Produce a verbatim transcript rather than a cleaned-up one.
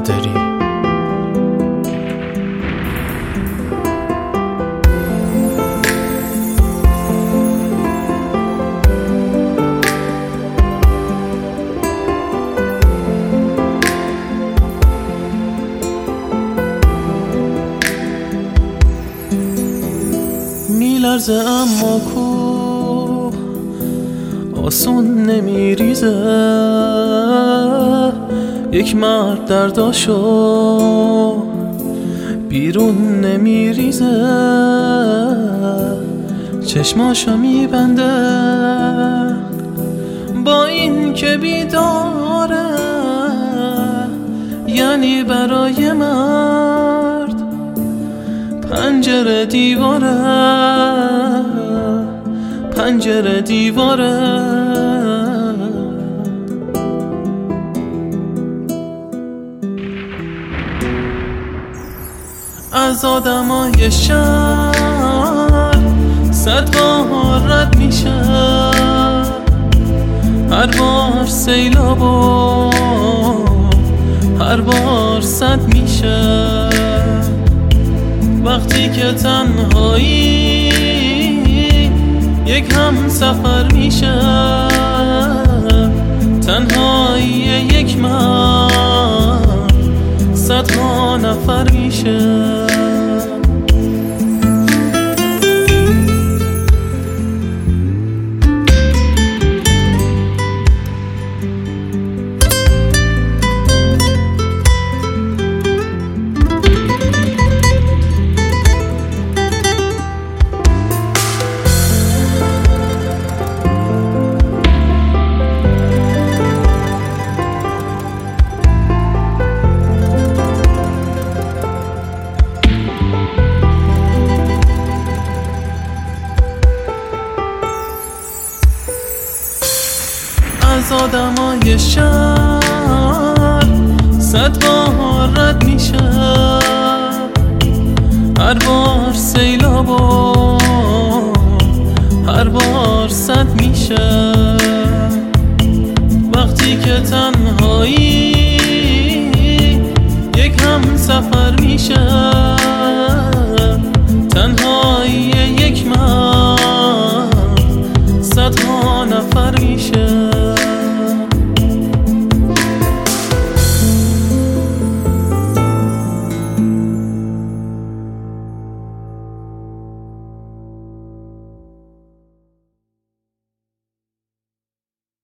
نداری. میلرزه اما کوه آسون نمیریزه، یک مرد درداشو بیرون نمیریزه، چشماشو میبنده با این که بیداره، یعنی برای مرد پنجره دیواره، پنجره دیواره. از آدمای شهر صد بار رد میشه، هر بار سیلابو هر بار صد میشه، وقتی که تنهایی یک هم سفر میشه، تنهایی یک مرد صدها نفر میشه. از آدمای شهر صد